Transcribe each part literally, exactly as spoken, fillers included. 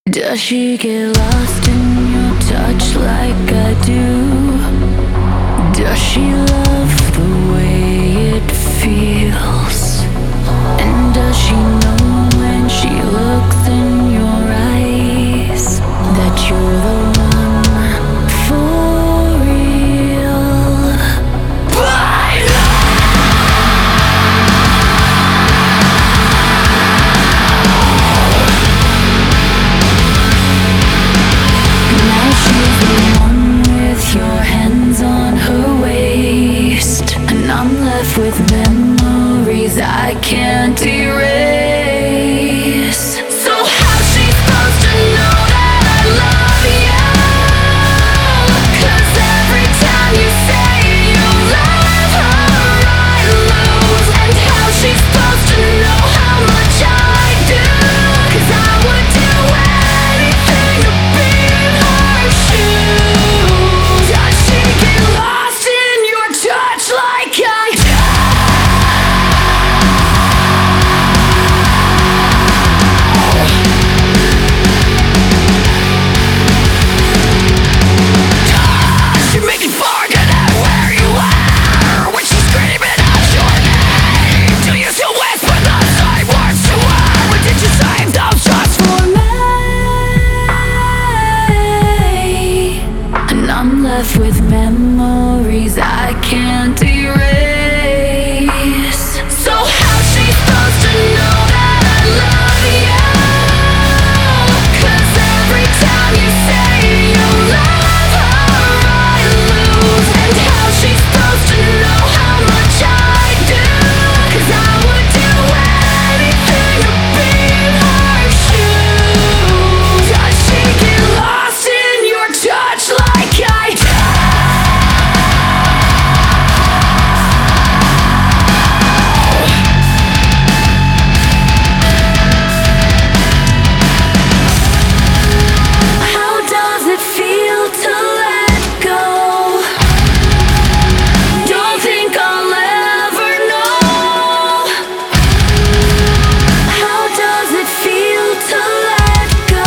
Does she get lost in your touch like I do? Does she love the way it feels? And does she know when she looks in your eyes that you're the one for real? But now she's the one with your hands on her waist, and I'm left with memories I can't erase. So how's she supposed to know that I love you? 'Cause every time you say you love her, I lose. And how's she supposed to know how much I do? 'Cause I would do anything to be in her shoes. Does she get lost in your touch like I do? Does she make you forget where you are when she's screaming out your name? Do you still whisper the same words to her? Or did you save those just for me? And I'm left with memories I can't erase. So how's she supposed to know that I love you? 'Cause every time you say you love her, I lose. And how's she supposed to know how much I do? 'Cause I would do anything to be in her shoes. Does she get lost in your touch like I do? How does it feel to let go? Don't think I'll ever know. How does it feel to let go?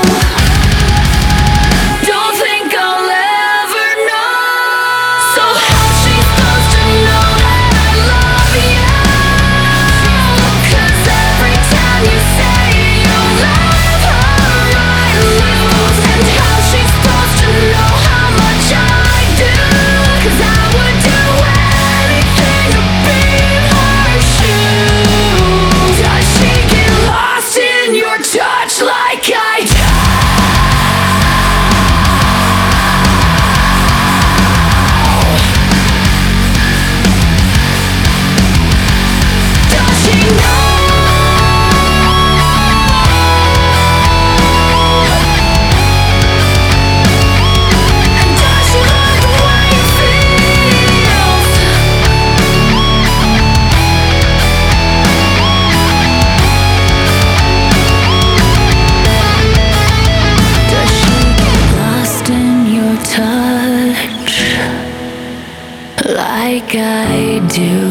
Don't think I'll ever know. So how's she supposed to know that I love you? 'Cause every time you say you love her, I lose. And how's she supposed to know how much I do? 'Cause I would do anything to be in her shoes. Does she get lost in your touch like I do? Does she know? And does she like the way it feels? Does she get lost in your touch like I do?